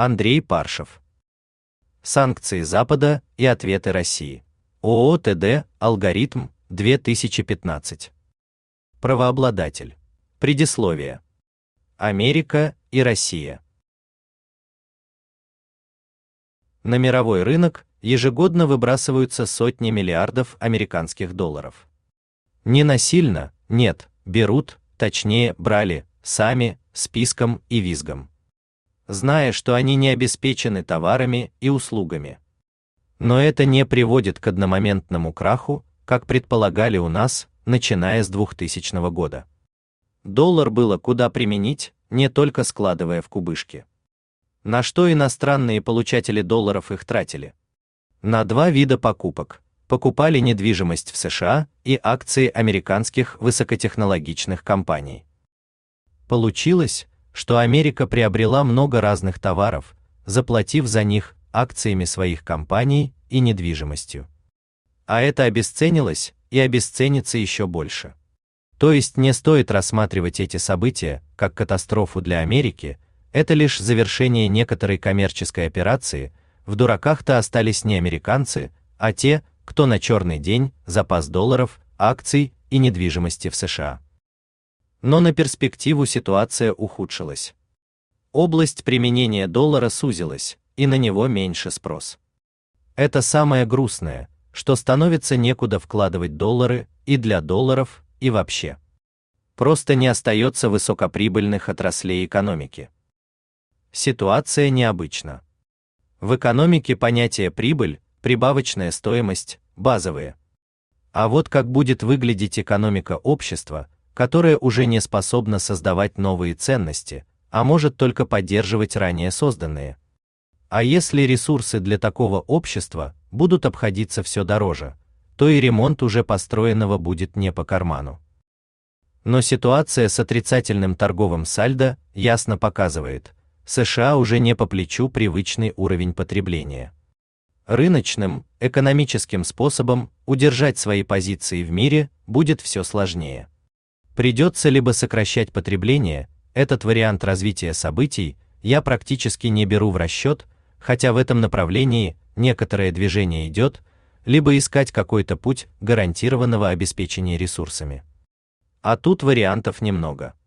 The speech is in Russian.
Андрей Паршев. Санкции Запада и ответы России. ООО «ТД. Алгоритм. 2015». Правообладатель. Предисловие. Америка и Россия. На мировой рынок ежегодно выбрасываются сотни миллиардов американских долларов. Не насильно, нет, берут, точнее, брали, сами, списком и визгом, зная, что они не обеспечены товарами и услугами. Но это не приводит к одномоментному краху, как предполагали у нас, начиная с 2000 года. Доллар было куда применить, не только складывая в кубышки. На что иностранные получатели долларов их тратили? На два вида покупок. Покупали недвижимость в США и акции американских высокотехнологичных компаний. Получилось, что Америка приобрела много разных товаров, заплатив за них акциями своих компаний и недвижимостью. А это обесценилось и обесценится еще больше. То есть не стоит рассматривать эти события как катастрофу для Америки, это лишь завершение некоторой коммерческой операции, в дураках-то остались не американцы, а те, кто на черный день запас долларов, акций и недвижимости в США. Но на перспективу ситуация ухудшилась. Область применения доллара сузилась, и на него меньше спрос. Это самое грустное, что становится некуда вкладывать доллары и для долларов, и вообще. Просто не остается высокоприбыльных отраслей экономики. Ситуация необычна. В экономике понятие прибыль, прибавочная стоимость, базовые. А вот как будет выглядеть экономика общества, которое уже не способно создавать новые ценности, а может только поддерживать ранее созданные. А если ресурсы для такого общества будут обходиться все дороже, то и ремонт уже построенного будет не по карману. Но ситуация с отрицательным торговым сальдо ясно показывает, США уже не по плечу привычный уровень потребления. Рыночным, экономическим способом удержать свои позиции в мире будет все сложнее. Придется либо сокращать потребление, этот вариант развития событий я практически не беру в расчет, хотя в этом направлении некоторое движение идет, либо искать какой-то путь гарантированного обеспечения ресурсами. А тут вариантов немного.